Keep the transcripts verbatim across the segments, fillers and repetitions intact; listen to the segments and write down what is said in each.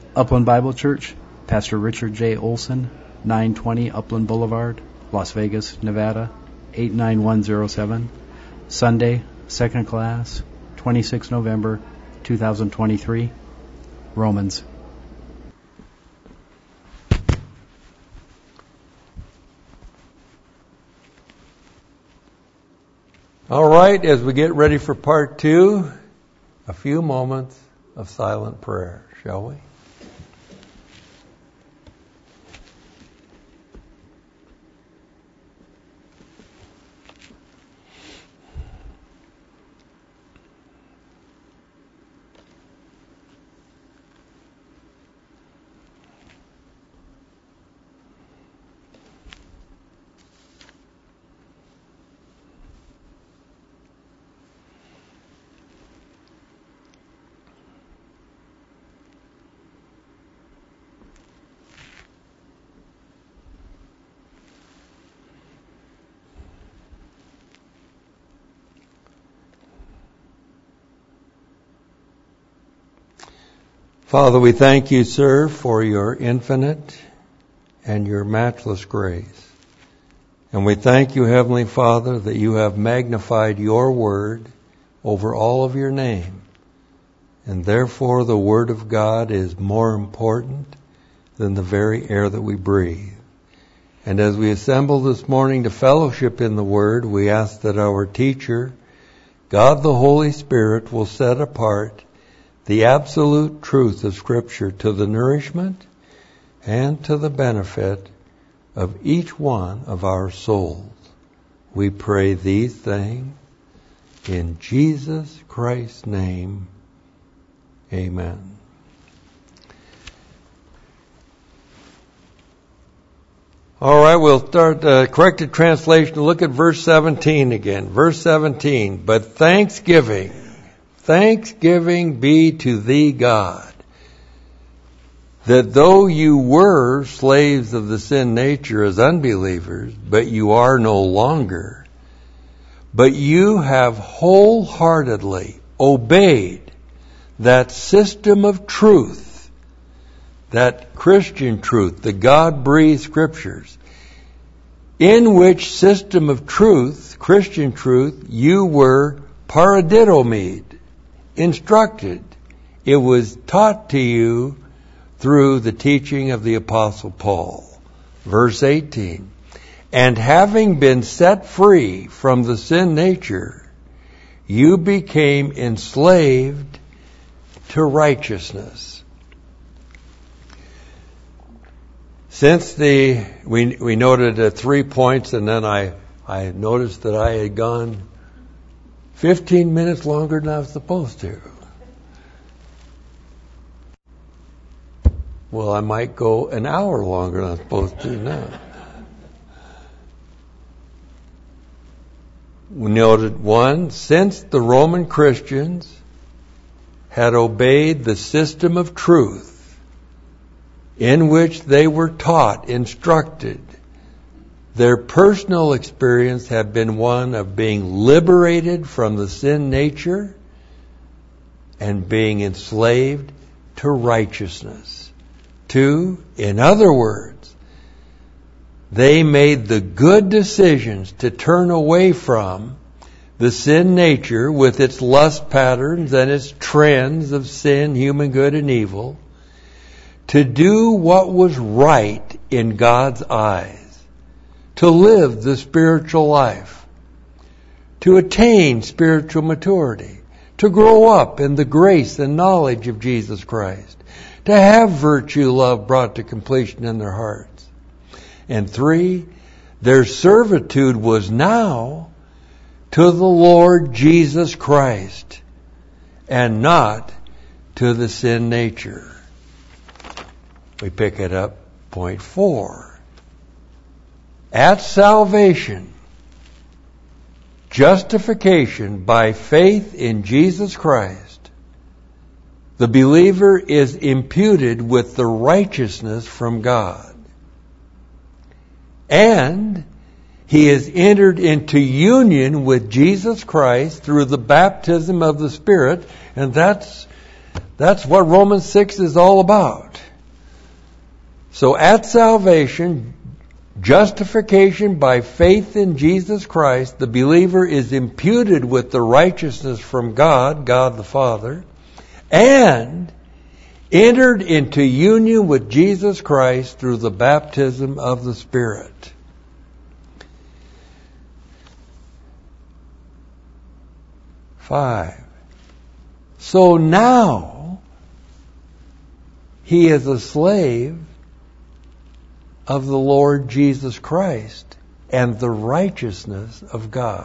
Upland Bible Church, Pastor Richard J. Olson, nine twenty Upland Boulevard, Las Vegas, Nevada, eight nine one zero seven. Sunday, second class, the twenty-sixth of November, two thousand twenty-three. Romans. All right, as we get ready for part two, a few moments of silent prayer, shall we? Father, we thank you, sir, for your infinite and your matchless grace. And we thank you, Heavenly Father, that you have magnified your word over all of your name. And therefore the word of God is more important than the very air that we breathe. And as we assemble this morning to fellowship in the word, we ask that our teacher, God the Holy Spirit, will set apart the absolute truth of Scripture to the nourishment and to the benefit of each one of our souls. We pray these things in Jesus Christ's name. Amen. All right, we'll start uh, corrected translation. Look at verse seventeen again. Verse seventeen. But thanksgiving, thanksgiving be to thee, God, that though you were slaves of the sin nature as unbelievers, but you are no longer, but you have wholeheartedly obeyed that system of truth, that Christian truth, the God-breathed Scriptures, in which system of truth, Christian truth, you were paradidomed, instructed. It was taught to you through the teaching of the Apostle Paul. Verse eighteen. And having been set free from the sin nature, you became enslaved to righteousness. Since the, we, we noted uh, three points, and then I, I noticed that I had gone fifteen minutes longer than I was supposed to. Well, I might go an hour longer than I'm supposed to now. We noted one, since the Roman Christians had obeyed the system of truth in which they were taught, instructed, their personal experience had been one of being liberated from the sin nature and being enslaved to righteousness. Two, in other words, they made the good decisions to turn away from the sin nature with its lust patterns and its trends of sin, human good and evil, to do what was right in God's eyes, to live the spiritual life, to attain spiritual maturity, to grow up in the grace and knowledge of Jesus Christ, to have virtue, love brought to completion in their hearts. And three, their servitude was now to the Lord Jesus Christ and not to the sin nature. We pick it up, point four. At salvation, justification by faith in Jesus Christ, the believer is imputed with the righteousness from God. And he is entered into union with Jesus Christ through the baptism of the Spirit, and that's that's what Romans six is all about. So at salvation, justification by faith in Jesus Christ, the believer is imputed with the righteousness from God, God the Father, and entered into union with Jesus Christ through the baptism of the Spirit. Five. So now he is a slave of the Lord Jesus Christ and the righteousness of God.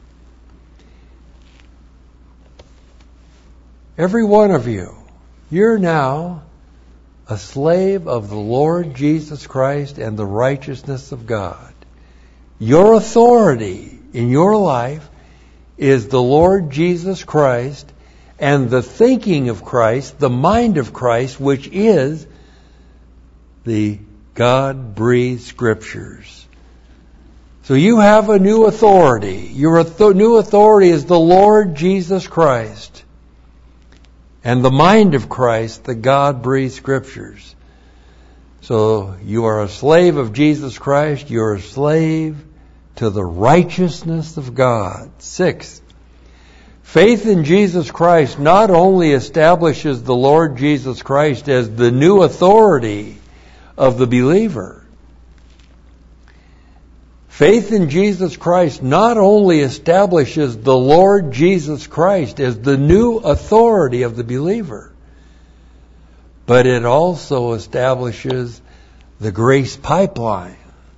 Every one of you, you're now a slave of the Lord Jesus Christ and the righteousness of God. Your authority in your life is the Lord Jesus Christ and the thinking of Christ, the mind of Christ, which is the God-breathed Scriptures. So you have a new authority. Your th- new authority is the Lord Jesus Christ and the mind of Christ, the God-breathed Scriptures. So you are a slave of Jesus Christ. You're a slave to the righteousness of God. Sixth, faith in Jesus Christ not only establishes the Lord Jesus Christ as the new authority of the believer. Faith in Jesus Christ not only establishes the Lord Jesus Christ as the new authority of the believer, but it also establishes the grace pipeline.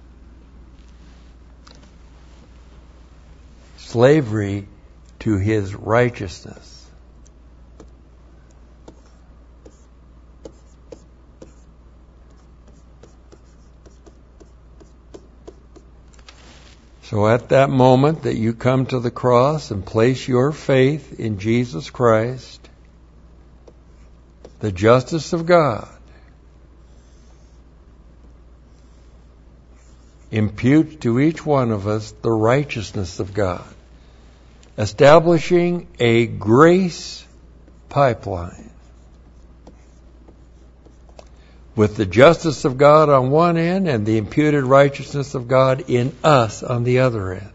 Slavery to His righteousness. So at that moment that you come to the cross and place your faith in Jesus Christ, the justice of God imputes to each one of us the righteousness of God, establishing a grace pipeline with the justice of God on one end and the imputed righteousness of God in us on the other end.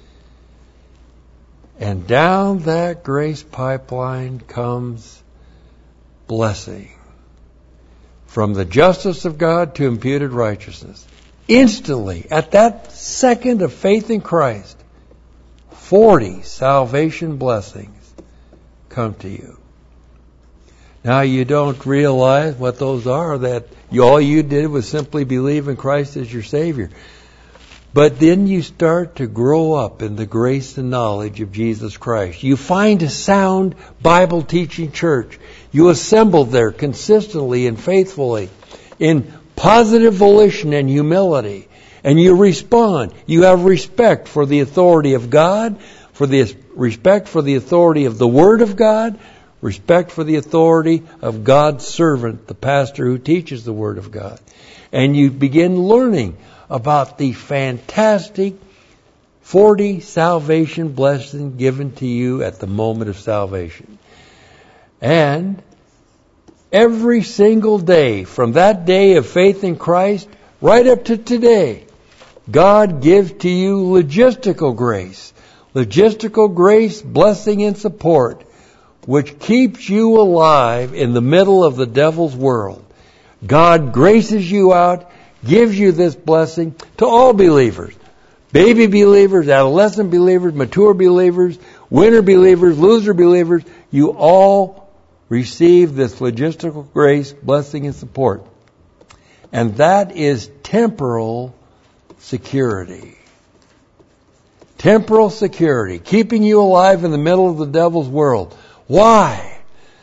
And down that grace pipeline comes blessing. From the justice of God to imputed righteousness. Instantly, at that second of faith in Christ, forty salvation blessings come to you. Now you don't realize what those are, that you, all you did was simply believe in Christ as your Savior. But then you start to grow up in the grace and knowledge of Jesus Christ. You find a sound Bible teaching church. You assemble there consistently and faithfully in positive volition and humility. And you respond. You have respect for the authority of God, for the respect for the authority of the Word of God, respect for the authority of God's servant, the pastor who teaches the Word of God. And you begin learning about the fantastic forty salvation blessings given to you at the moment of salvation. And every single day, from that day of faith in Christ, right up to today, God gives to you logistical grace. Logistical grace, blessing, and support, which keeps you alive in the middle of the devil's world. God graces you out, gives you this blessing to all believers. Baby believers, adolescent believers, mature believers, winner believers, loser believers. You all receive this logistical grace, blessing, and support. And that is temporal security. Temporal security, keeping you alive in the middle of the devil's world. Why?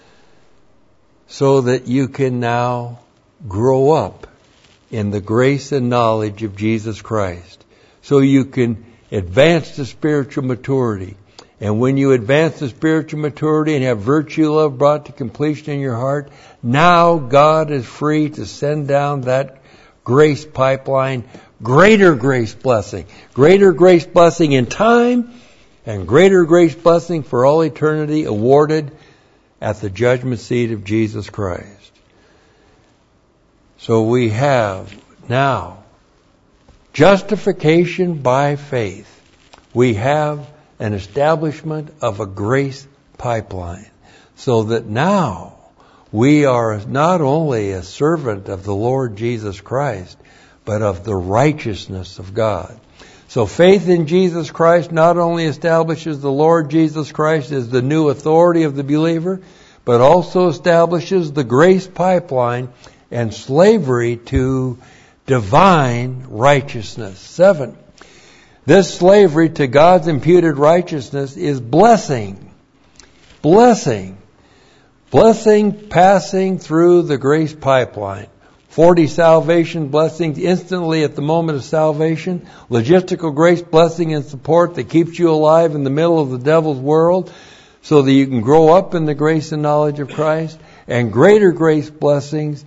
So that you can now grow up in the grace and knowledge of Jesus Christ. So you can advance to spiritual maturity. And when you advance to spiritual maturity and have virtue love brought to completion in your heart, now God is free to send down that grace pipeline, greater grace blessing, greater grace blessing in time, and greater grace blessing for all eternity awarded at the judgment seat of Jesus Christ. So we have now justification by faith. We have an establishment of a grace pipeline, so that now we are not only a servant of the Lord Jesus Christ, but of the righteousness of God. So faith in Jesus Christ not only establishes the Lord Jesus Christ as the new authority of the believer, but also establishes the grace pipeline and slavery to divine righteousness. Seven, this slavery to God's imputed righteousness is blessing. Blessing. Blessing passing through the grace pipeline. forty salvation blessings instantly at the moment of salvation. Logistical grace blessing and support that keeps you alive in the middle of the devil's world so that you can grow up in the grace and knowledge of Christ. And greater grace blessings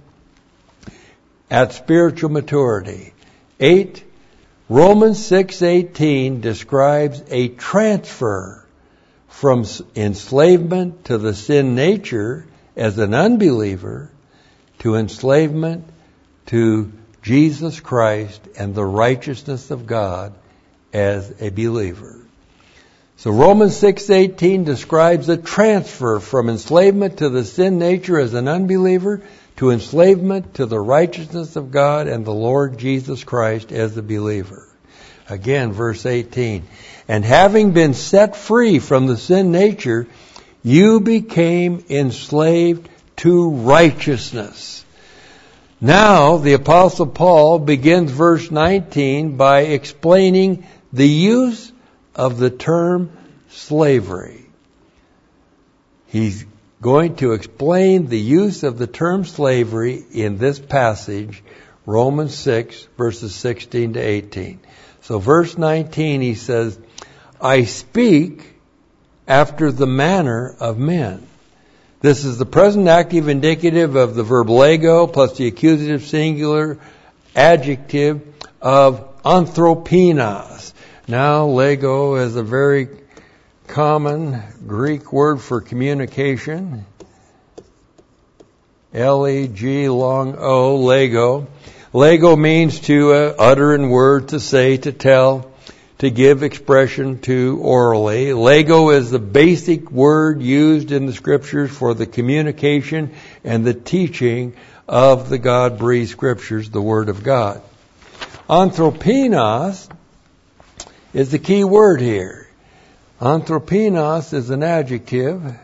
at spiritual maturity. Eight, Romans six eighteen describes a transfer from enslavement to the sin nature as an unbeliever to enslavement to Jesus Christ and the righteousness of God as a believer. So Romans six eighteen describes a transfer from enslavement to the sin nature as an unbeliever to enslavement to the righteousness of God and the Lord Jesus Christ as a believer. Again, verse eighteen. And having been set free from the sin nature, you became enslaved to righteousness. Now, the Apostle Paul begins verse nineteen by explaining the use of the term slavery. He's going to explain the use of the term slavery in this passage, Romans six, verses sixteen to eighteen. So verse nineteen, he says, I speak after the manner of men. This is the present active indicative of the verb lego plus the accusative singular adjective of anthropinos. Now, lego is a very common Greek word for communication. L E G long O, lego. Lego means to uh, utter in word, to say, to tell, to give expression to orally. Lego is the basic word used in the scriptures for the communication and the teaching of the God-breathed scriptures, the Word of God. Anthropinos is the key word here. Anthropinos is an adjective.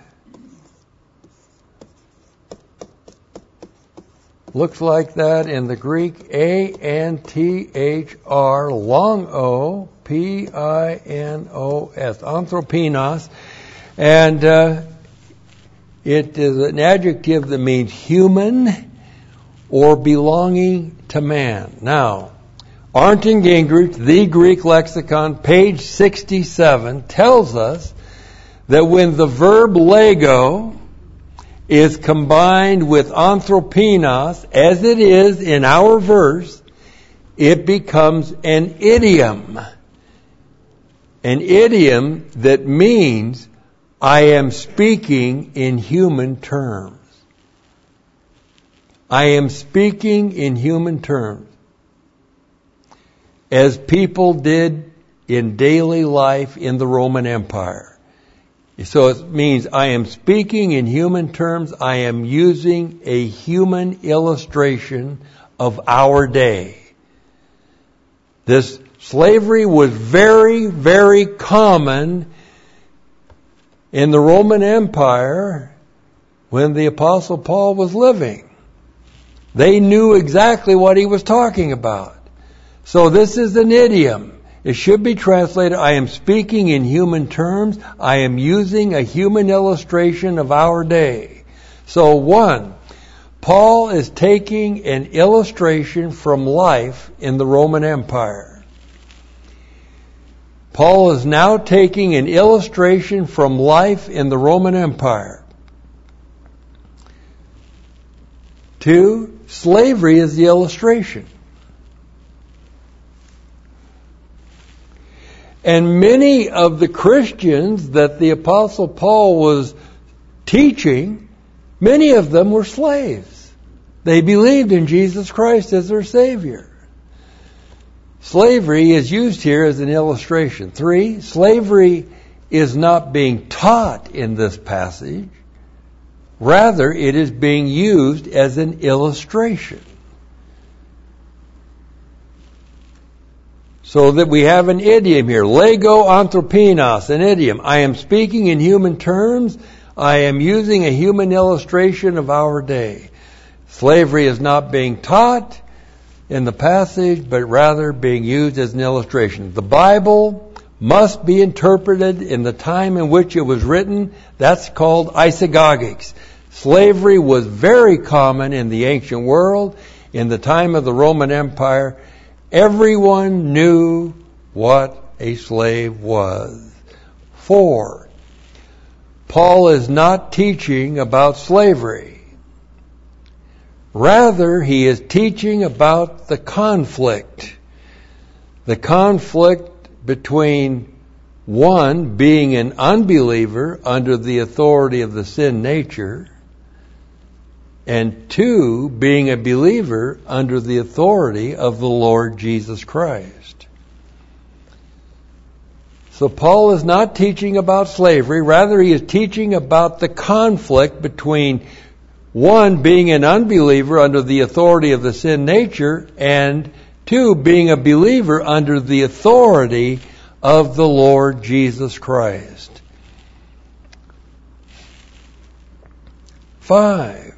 Looks like that in the Greek, A N T H R, long O, P I N O S, anthropinos. And uh, it is an adjective that means human or belonging to man. Now, Arndt and Gingrich, the Greek lexicon, page sixty-seven, tells us that when the verb lego is combined with anthropinos, as it is in our verse, it becomes an idiom. An idiom that means I am speaking in human terms. I am speaking in human terms. As people did in daily life in the Roman Empire. So it means I am speaking in human terms. I am using a human illustration of our day. This slavery was very, very common in the Roman Empire when the Apostle Paul was living. They knew exactly what he was talking about. So this is an idiom. It should be translated, I am speaking in human terms. I am using a human illustration of our day. So one, Paul is taking an illustration from life in the Roman Empire. Paul is now taking an illustration from life in the Roman Empire. Two, slavery is the illustration. And many of the Christians that the Apostle Paul was teaching, many of them were slaves. They believed in Jesus Christ as their Savior. Slavery is used here as an illustration. Three, slavery is not being taught in this passage. Rather, it is being used as an illustration. So that we have an idiom here. Lego anthropinos, an idiom. I am speaking in human terms. I am using a human illustration of our day. Slavery is not being taught in the passage, but rather being used as an illustration. The Bible must be interpreted in the time in which it was written. That's called isagogics. Slavery was very common in the ancient world. In the time of the Roman Empire, everyone knew what a slave was. Four, Paul is not teaching about slavery. Rather, he is teaching about the conflict. The conflict between one being an unbeliever under the authority of the sin nature, and two being a believer under the authority of the Lord Jesus Christ. So Paul is not teaching about slavery. Rather, he is teaching about the conflict between one, being an unbeliever under the authority of the sin nature, and two, being a believer under the authority of the Lord Jesus Christ. Five,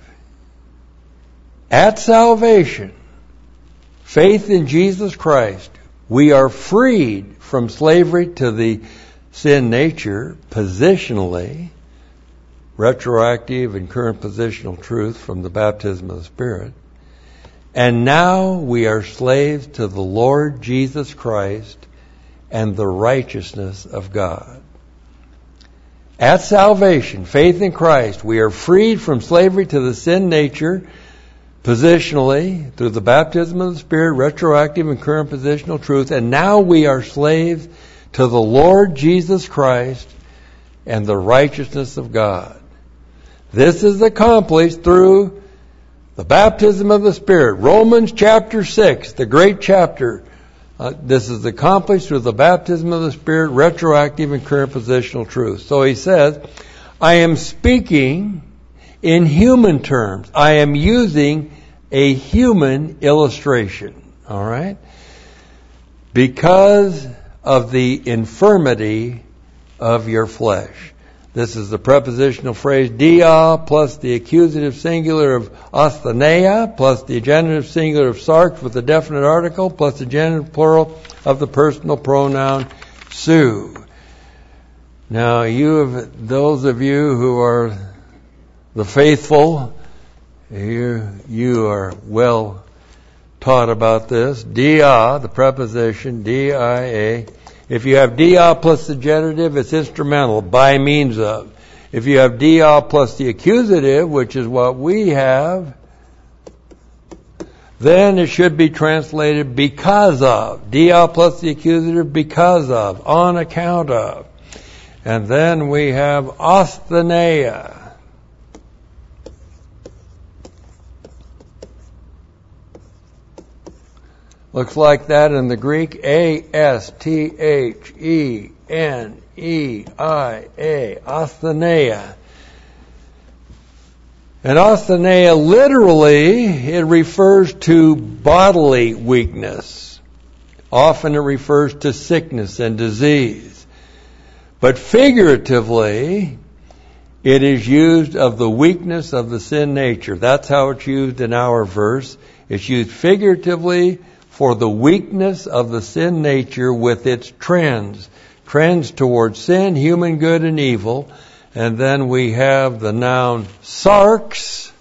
at salvation, faith in Jesus Christ, we are freed from slavery to the sin nature positionally, retroactive and current positional truth from the baptism of the Spirit. And now we are slaves to the Lord Jesus Christ and the righteousness of God. At salvation, faith in Christ, we are freed from slavery to the sin nature positionally through the baptism of the Spirit, retroactive and current positional truth. And now we are slaves to the Lord Jesus Christ and the righteousness of God. This is accomplished through the baptism of the Spirit. Romans chapter six, the great chapter. Uh, this is accomplished through the baptism of the Spirit, retroactive and current positional truth. So he says, I am speaking in human terms. I am using a human illustration. All right? Because of the infirmity of your flesh. This is the prepositional phrase dia plus the accusative singular of astheneia plus the genitive singular of sarx with the definite article plus the genitive plural of the personal pronoun su. Now, you have, those of you who are the faithful, you, you are well taught about this. Dia, the preposition, D I A. If you have dia plus the genitive, it's instrumental, by means of. If you have dia plus the accusative, which is what we have, then it should be translated because of. Dia plus the accusative, because of, on account of. And then we have astheneia. Looks like that in the Greek. A S T H E N E I A. Astheneia. And astheneia, literally, it refers to bodily weakness. Often it refers to sickness and disease. But figuratively, it is used of the weakness of the sin nature. That's how it's used in our verse. It's used figuratively for the weakness of the sin nature with its trends. Trends towards sin, human good and evil. And then we have the noun sarx.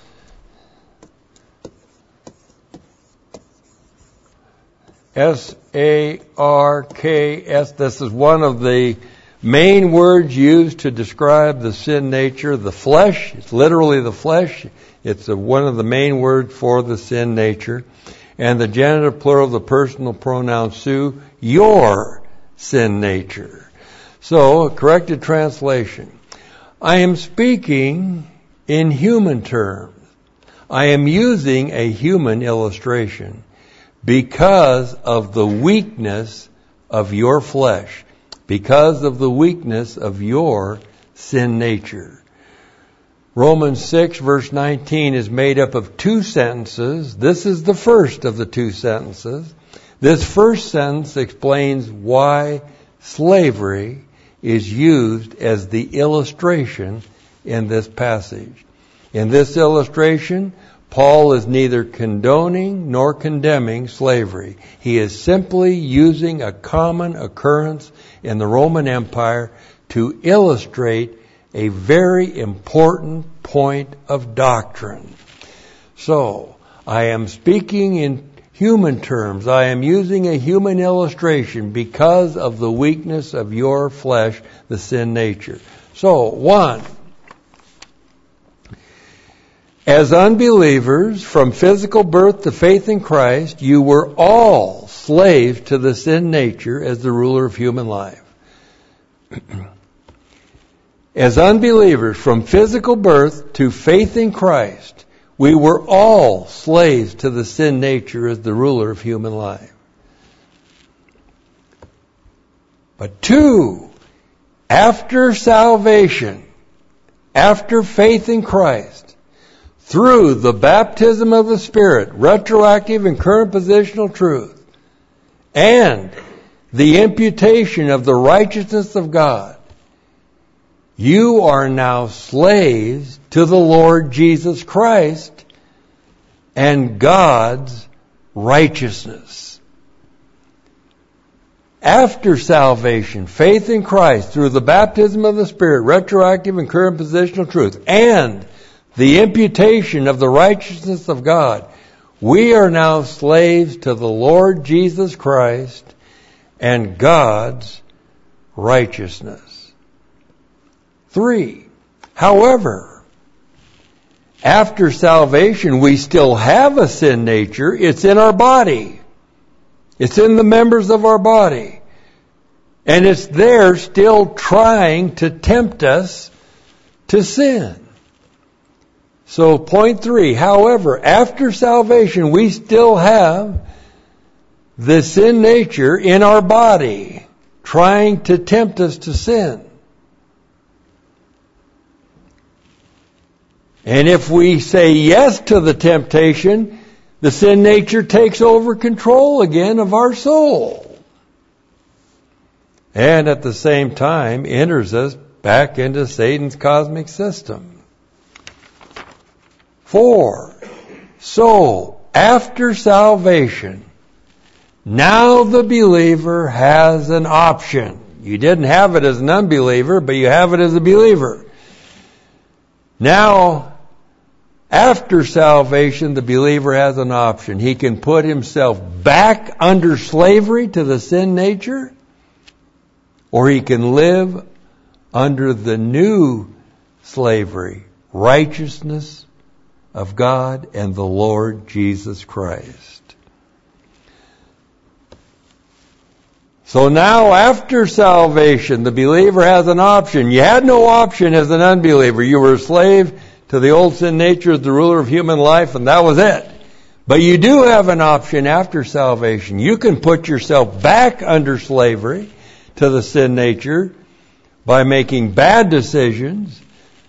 S A R K S. This is one of the main words used to describe the sin nature. The flesh. It's literally the flesh. It's a, one of the main words for the sin nature. And the genitive plural of the personal pronoun su, your sin nature. So, a corrected translation. I am speaking in human terms. I am using a human illustration because of the weakness of your flesh, because of the weakness of your sin nature. Romans six verse nineteen is made up of two sentences. This is the first of the two sentences. This first sentence explains why slavery is used as the illustration in this passage. In this illustration, Paul is neither condoning nor condemning slavery. He is simply using a common occurrence in the Roman Empire to illustrate a very important point of doctrine. So, I am speaking in human terms. I am using a human illustration because of the weakness of your flesh, the sin nature. So, one, as unbelievers, from physical birth to faith in Christ, you were all slaves to the sin nature as the ruler of human life. As unbelievers, from physical birth to faith in Christ, we were all slaves to the sin nature as the ruler of human life. But two, after salvation, after faith in Christ, through the baptism of the Spirit, retroactive and current positional truth, and the imputation of the righteousness of God, you are now slaves to the Lord Jesus Christ and God's righteousness. After salvation, faith in Christ, through the baptism of the Spirit, retroactive and current positional truth, and the imputation of the righteousness of God, we are now slaves to the Lord Jesus Christ and God's righteousness. Three, however, after salvation, we still have a sin nature. It's in our body. It's in the members of our body. And it's there still trying to tempt us to sin. So point three, however, after salvation, we still have the sin nature in our body trying to tempt us to sin. And if we say yes to the temptation, the sin nature takes over control again of our soul. And at the same time enters us back into Satan's cosmic system. Four, so after salvation, now the believer has an option. You didn't have it as an unbeliever, but you have it as a believer. Now, after salvation, the believer has an option. He can put himself back under slavery to the sin nature, or he can live under the new slavery, righteousness of God and the Lord Jesus Christ. So now, after salvation, the believer has an option. You had no option as an unbeliever. You were a slave to the old sin nature as the ruler of human life, and that was it. But you do have an option after salvation. You can put yourself back under slavery to the sin nature by making bad decisions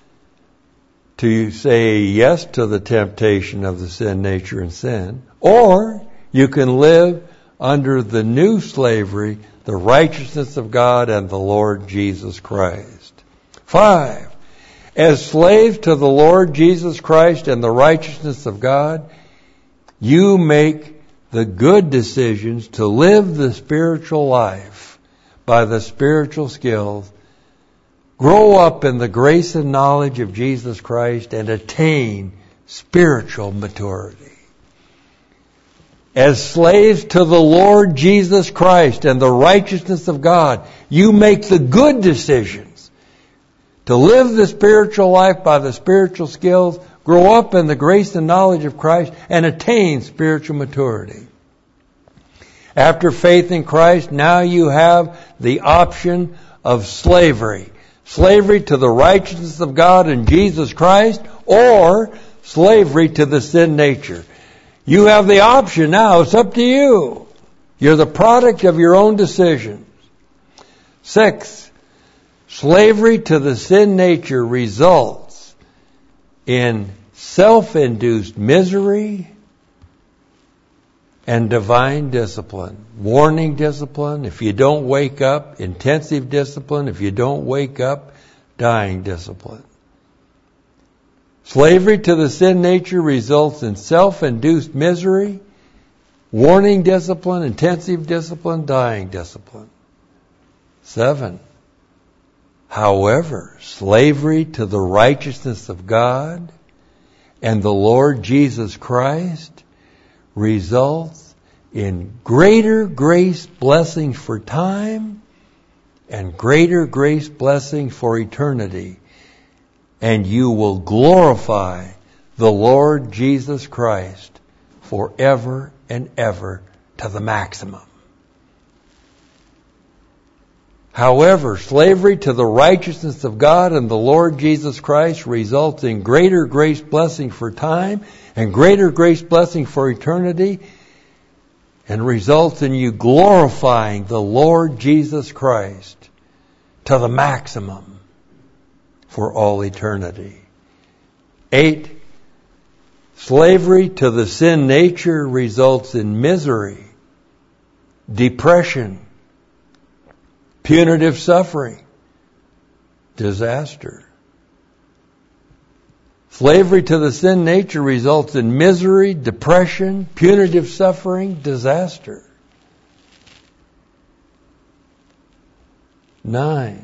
to say yes to the temptation of the sin nature and sin. Or you can live under the new slavery, the righteousness of God and the Lord Jesus Christ. Five, as slaves to the Lord Jesus Christ and the righteousness of God, you make the good decisions to live the spiritual life by the spiritual skills, grow up in the grace and knowledge of Jesus Christ, and attain spiritual maturity. As slaves to the Lord Jesus Christ and the righteousness of God, you make the good decisions to live the spiritual life by the spiritual skills, grow up in the grace and knowledge of Christ, and attain spiritual maturity. After faith in Christ, now you have the option of slavery. Slavery to the righteousness of God in Jesus Christ, or slavery to the sin nature. You have the option now. It's up to you. You're the product of your own decisions. Six, slavery to the sin nature results in self-induced misery and divine discipline. Warning discipline, if you don't wake up. Intensive discipline, if you don't wake up. Dying discipline. Slavery to the sin nature results in self-induced misery, warning discipline, intensive discipline, dying discipline. Seven. However, slavery to the righteousness of God and the Lord Jesus Christ results in greater grace blessings for time and greater grace blessings for eternity. And you will glorify the Lord Jesus Christ forever and ever to the maximum. However, slavery to the righteousness of God and the Lord Jesus Christ results in greater grace blessing for time and greater grace blessing for eternity, and results in you glorifying the Lord Jesus Christ to the maximum for all eternity. Eight, slavery to the sin nature results in misery, depression, punitive suffering, disaster. Slavery to the sin nature results in misery, depression, punitive suffering, disaster. Nine.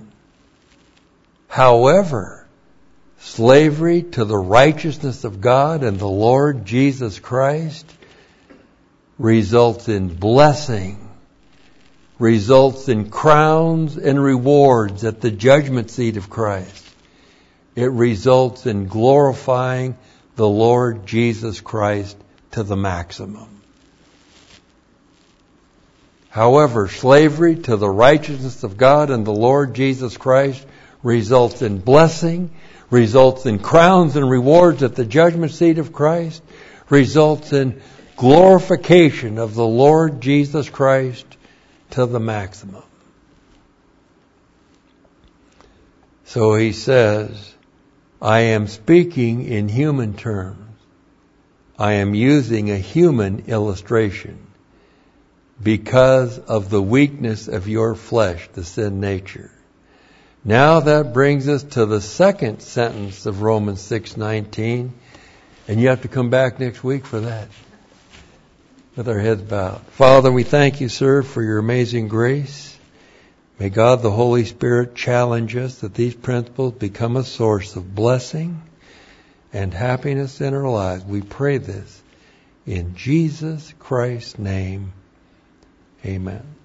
However, slavery to the righteousness of God and the Lord Jesus Christ results in blessing, results in crowns and rewards at the judgment seat of Christ. It results in glorifying the Lord Jesus Christ to the maximum. However, slavery to the righteousness of God and the Lord Jesus Christ results in blessing, results in crowns and rewards at the judgment seat of Christ, results in glorification of the Lord Jesus Christ to the maximum. So he says, I am speaking in human terms. I am using a human illustration because of the weakness of your flesh, the sin nature. Now that brings us to the second sentence of Romans six nineteen, and you have to come back next week for that, with our heads bowed. Father, we thank you, sir, for your amazing grace. May God the Holy Spirit challenge us that these principles become a source of blessing and happiness in our lives. We pray this in Jesus Christ's name. Amen.